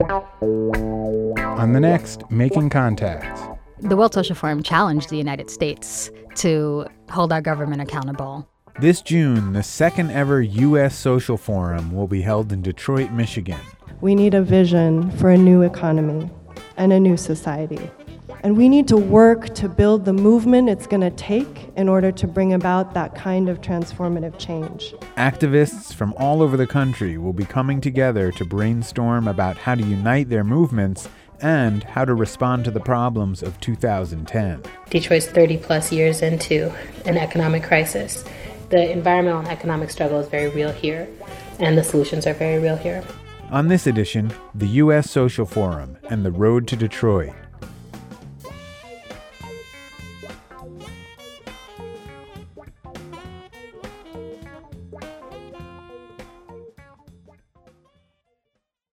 On the next Making Contact. The World Social Forum challenged the United States to hold our government accountable. This June, the second ever U.S. Social Forum will be held in Detroit, Michigan. We need a vision for a new economy and a new society. And we need to work to build the movement it's going to take in order to bring about that kind of transformative change. Activists from all over the country will be coming together to brainstorm about how to unite their movements and how to respond to the problems of 2010. Detroit's 30 plus years into an economic crisis. The environmental and economic struggle is very real here, and the solutions are very real here. On this edition, the U.S. Social Forum and the Road to Detroit.